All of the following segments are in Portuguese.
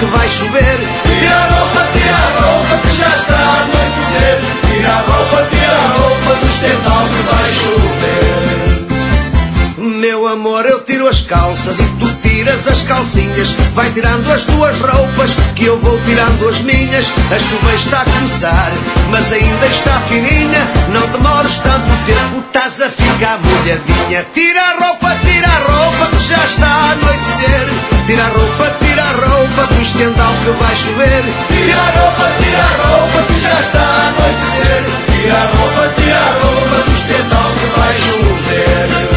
que vai chover. Tira a roupa que já está a anoitecer. Tira a roupa do estendal que vai chover. Meu amor, eu tiro as calças e tu tiras as calcinhas. Vai tirando as tuas roupas que eu vou tirando as minhas. A chuva está a começar, mas ainda está fininha. Não demores tanto tempo, estás a ficar molhadinha. Tira a roupa que já está a anoitecer. Tira a roupa do estendal que vai chover. Tira a roupa que já está a anoitecer. Tira a roupa do estendal que vai chover.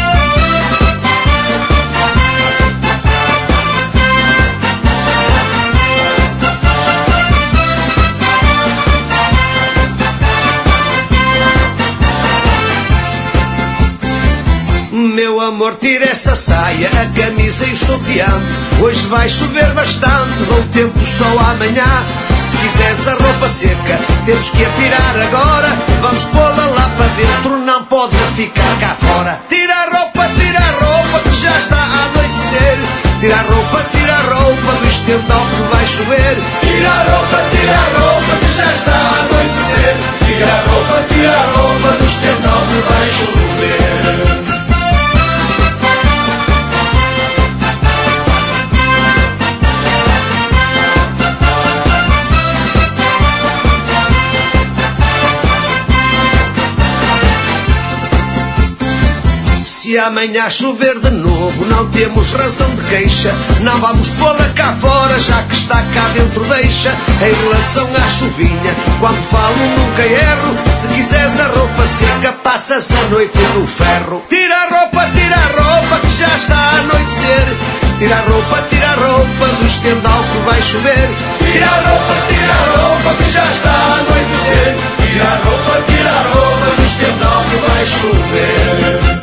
Meu amor, tira essa saia, a camisa e o sutiã. Hoje vai chover bastante, vou ter o sol amanhã. Se quiseres a roupa seca, temos que a tirar agora. Vamos pô-la lá para dentro, não pode ficar cá fora. Tira a roupa que já está a anoitecer. Tira a roupa do estendal que vai chover. Tira a roupa que já está a anoitecer. Tira a roupa do estendal que vai chover. Se amanhã chover de novo, não temos razão de queixa. Não vamos pô-la cá fora, já que está cá dentro deixa. Em relação à chuvinha, quando falo nunca erro. Se quiseres a roupa seca, passas a noite no ferro. Tira a roupa que já está a anoitecer. Tira a roupa do estendal que vai chover. Tira a roupa que já está a anoitecer. Tira a roupa do estendal que vai chover.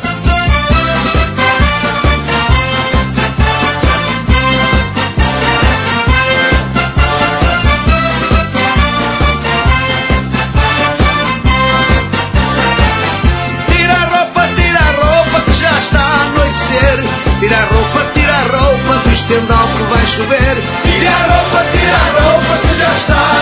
Tira a roupa do estendal que vai chover. Tira a roupa que já está